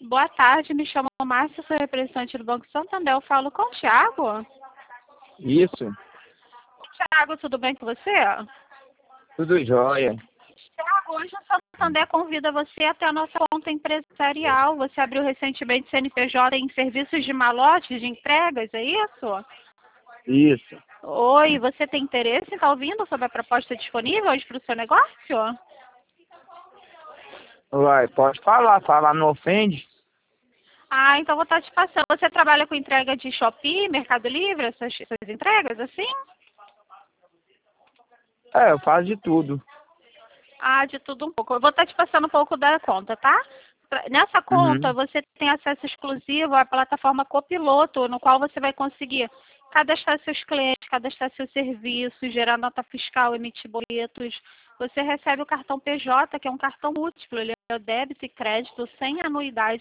Boa tarde, me chamo Márcia, sou representante do Banco Santander. Eu falo com o Thiago. Isso, Thiago, tudo bem com você? tudo jóia. Thiago, hoje o Santander convida você até a nossa conta empresarial. Você abriu recentemente CNPJ em serviços de malote de entregas, é isso? Isso. Oi, você tem interesse em estar ouvindo sobre a proposta disponível hoje para o seu negócio? Uai, pode falar não ofende. Ah, então vou estar te passando. Você trabalha com entrega de Shopee, Mercado Livre, essas entregas assim? É, eu faço de tudo. Ah, de tudo um pouco. Eu vou estar te passando um pouco da conta, tá? Nessa conta, Uhum. você tem acesso exclusivo à plataforma Copiloto, no qual você vai conseguir cadastrar seus clientes, cadastrar seus serviços, gerar nota fiscal, emitir boletos. Você recebe o cartão PJ, que é um cartão múltiplo, ele é débito e crédito sem anuidade.